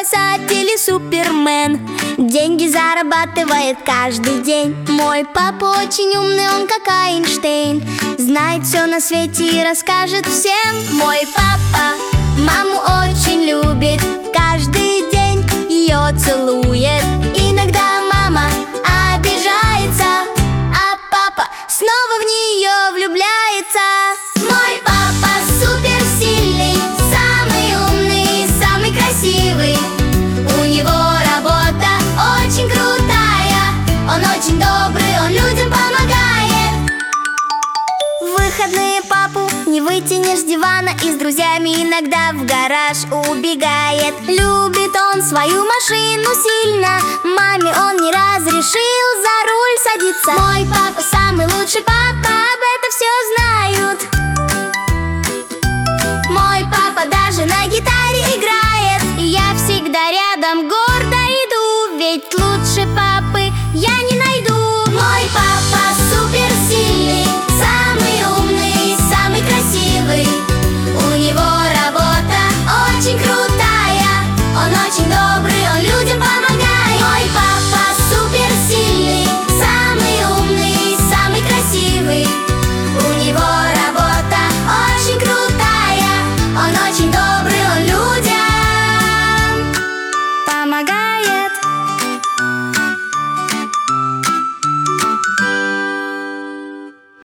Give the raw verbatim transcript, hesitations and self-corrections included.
спасатель и супермен. Деньги зарабатывает каждый день. Мой папа очень умный, он как Эйнштейн. Знает все на свете и расскажет всем. Мой папа маму очень любит, каждый день ее целует. Иногда мама обижается, а папа снова в нее влюбляется. Мой папа суперсильный, самый умный, самый красивый. У него работа очень крутая, он очень добрый, он людям помогает. В выходные папу не вытянешь с дивана, и с друзьями иногда в гараж убегает. Любит он свою машину сильно, маме он не разрешил за руль садиться. Мой папа самый лучший папа, об этом все знают. Мой папа даже на гитаре играет, и я всегда рядом гордо иду, ведь лучше папы я не